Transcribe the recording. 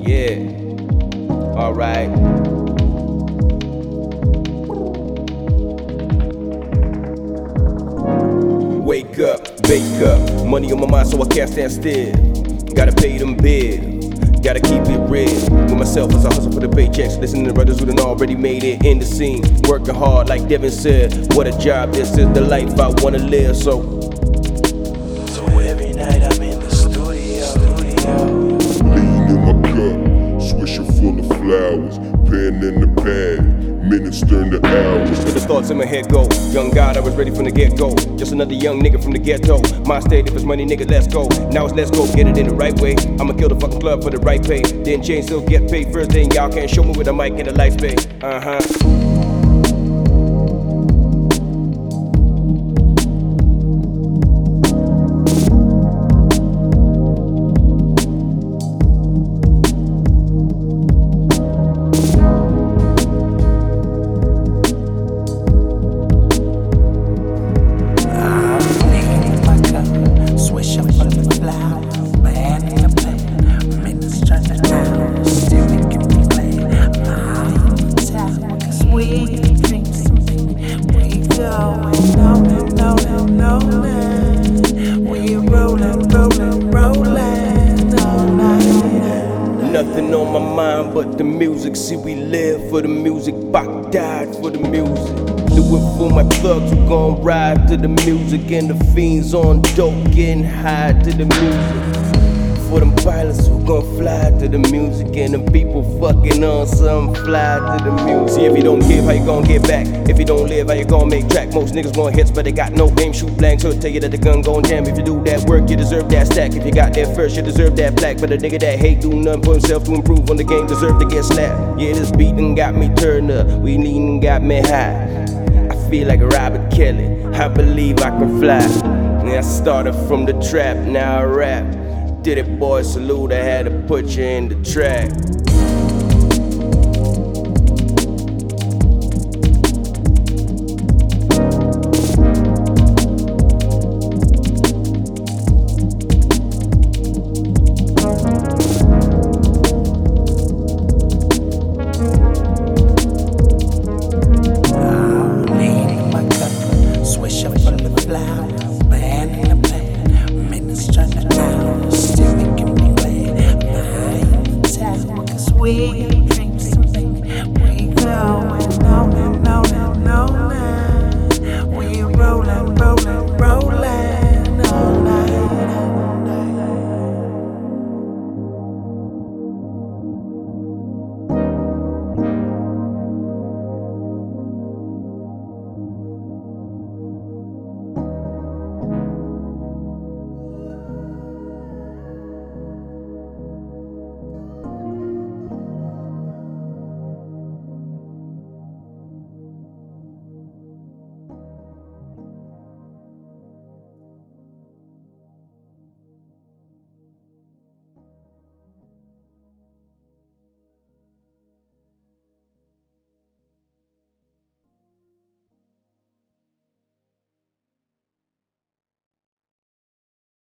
Yeah, alright. Wake up, bake up, money on my mind so I can't stand still. Gotta pay them bills, gotta keep it real with myself as I hustle for the paychecks. Listening to brothers who done already made it in the scene, working hard like Devin said. What a job, this is the life I wanna live. So every night I'm in the studio. Lean in my cup, swisher full of flowers, pen in the pad, ministering the hours. with the thoughts in my head go, young God, I was ready from the get-go. Just another young nigga from the ghetto. My state, if it's money, nigga, let's go. Now it's let's go, get it in the right way. I'ma kill the fucking club for the right pay. Then change, still get paid. First thing y'all can't show me with a mic and a light space. Nothing on my mind but the music. See, we live for the music, Bach died for the music. Do it for my thugs who gon' ride to the music, and the fiends on dope getting high to the music. For them pilots who gon' fly to the music, and them people fucking on some fly to the music. See, if you don't give, how you gon' get back? If you don't live, how you gon' make track? Most niggas want hits, but they got no aim, shoot blanks. So tell you that the gun gon' jam. If you do that work, you deserve that stack. If you got there first, you deserve that plaque. But a nigga that hate do nothing for himself to improve on the game deserve to get slapped. Yeah, this beat done got me turned up, we lean got me high. I feel like Robert Kelly, I believe I can fly. I started from the trap, now I rap. Did it, boy, salute, I had to put you in the track.